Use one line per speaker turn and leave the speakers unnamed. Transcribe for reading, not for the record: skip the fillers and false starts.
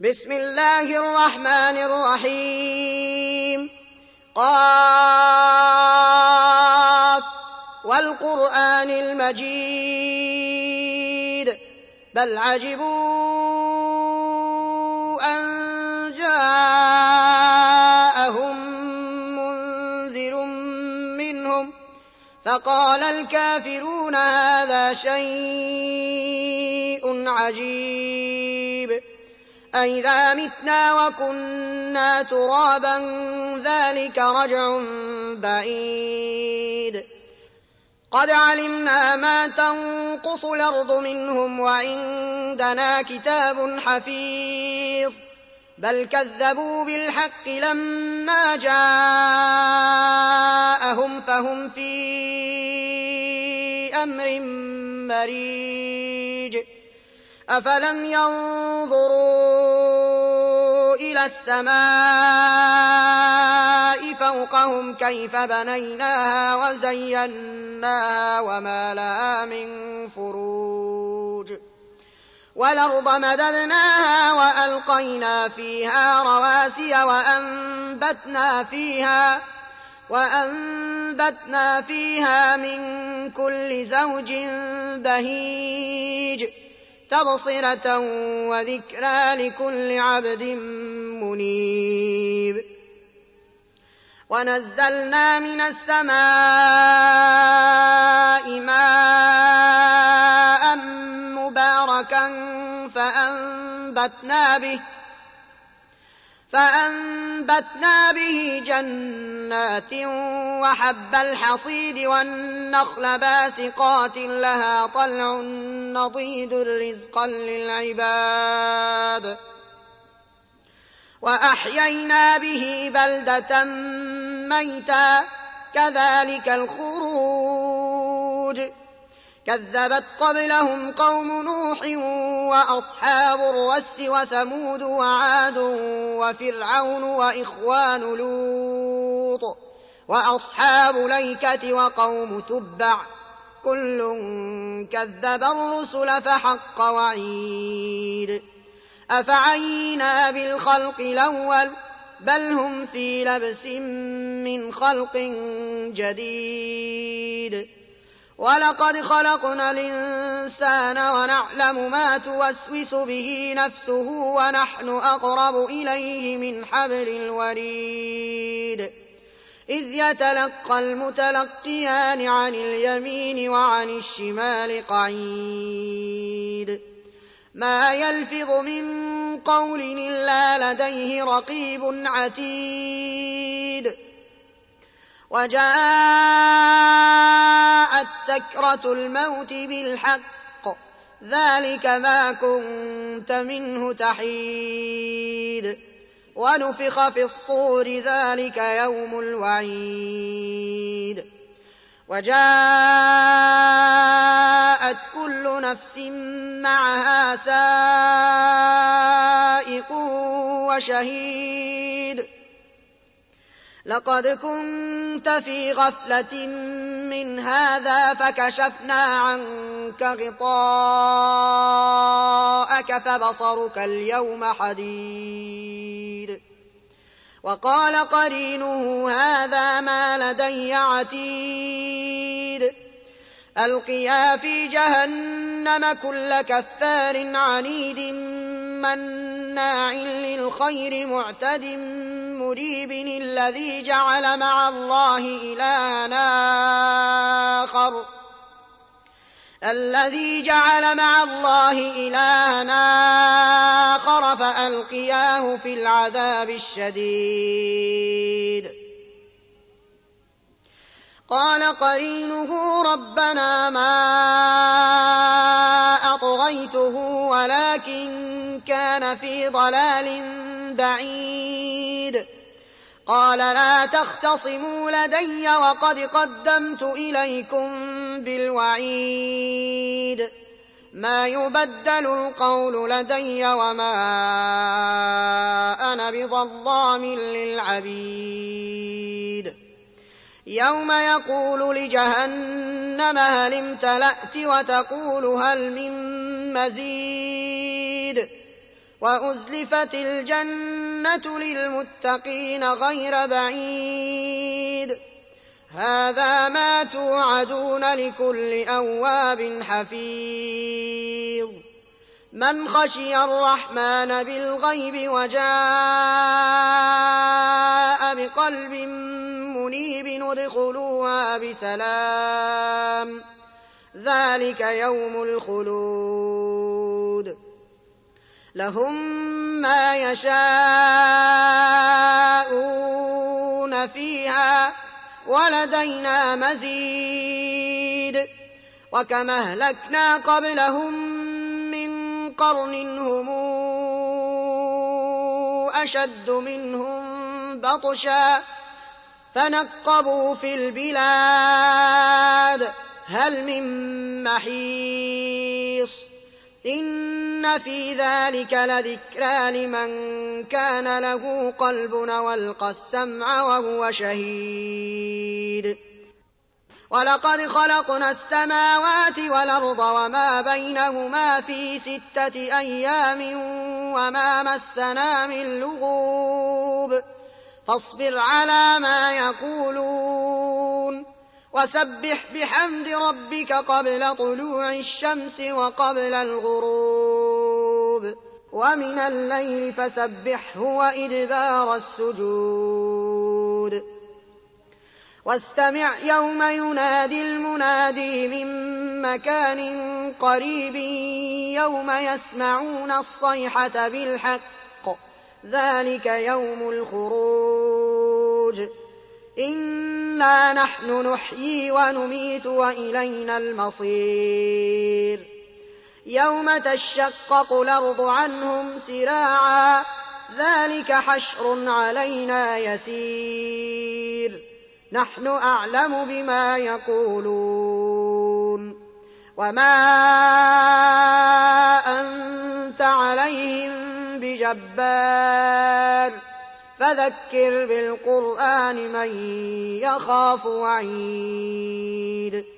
بسم الله الرحمن الرحيم قاف والقرآن المجيد بل عجبوا أن جاءهم منذر منهم فقال الكافرون هذا شيء عجيب أإذا متنا وكنا ترابا ذلك رجع بعيد قد علمنا ما تنقص الأرض منهم وعندنا كتاب حفيظ بل كذبوا بالحق لما جاءهم فهم في أمر مريج أفلم ينظروا إلى السماء فوقهم كيف بنيناها وزيناها وما لها من فروج والأرض مددناها وألقينا فيها رواسي وأنبتنا فيها من كل زوج بهيج تبصرة وذكرى لكل عبد منيب ونزلنا من السماء ماء مباركا فأنبتنا به جنات وحب الحصيد والنخل باسقات لها طلع نضيد رزقا للعباد وأحيينا به بلدة ميتا كذلك الخروج كذبت قبلهم قوم نوح وأصحاب الرس وثمود وعاد وفرعون وإخوان لوط وأصحاب الأيكة وقوم تبع كل كذب الرسل فحق وعيد أفعينا بالخلق الأول بل هم في لبس من خلق جديد ولقد خلقنا الإنسان ونعلم ما توسوس به نفسه ونحن أقرب إليه من حبل الوريد إذ يتلقى المتلقيان عن اليمين وعن الشمال قعيد ما يلفظ من قول إلا لديه رقيب عتيد وجاءت سكرة الموت بالحق ذلك ما كنت منه تحيد ونفخ في الصور ذلك يوم الوعيد وجاءت كل نفس معها سائق وشهيد لقد كنت في غفلة من هذا فكشفنا عنك غطاءك فبصرك اليوم حديد وقال قرينه هذا ما لدي عتيد ألقيا في جهنم كل كفار عنيد مناع للخير معتد مريب الذي جعل مع الله إلهًا آخر فألقياه في العذاب الشديد قال قرينه ربنا ما أطغيته ولكن كان في ضلال بعيد قال لا تختصموا لدي وقد قدمت إليكم بالوعيد ما يبدل القول لدي وما أنا بظلام للعبيد يوم يقول لجهنم هل امتلأت وتقول هل من مزيد وأزلفت الجنة للمتقين غير بعيد هذا ما توعدون لكل أواب حفيظ من خشي الرحمن بالغيب وجاء بقلب منيب ادخلوها بسلام ذلك يوم الخلود لهم ما يشاءون فيها ولدينا مزيد وكما أهلكنا قبلهم من قرن هم أشد منهم بطشا فنقبوا في البلاد هل من محيص إن في ذلك لذكرى لمن كان له قلب والقى السمع وهو شهيد ولقد خلقنا السماوات والأرض وما بينهما في 6 أيام وما مسنا من لغوب فاصبر على ما يقولون وسبح بحمد ربك قبل طلوع الشمس وقبل الغروب ومن الليل فسبحه وإدبار السجود واستمع يوم ينادي المنادي من مكان قريب يوم يسمعون الصيحة بالحق ذلك يوم الخروج إنا نحن نحيي ونميت وإلينا المصير يوم تشقق الأرض عنهم سراعا ذلك حشر علينا يسير نحن أعلم بما يقولون وما أنت عليهم بجبار فذكر بالقرآن من يخاف وعيد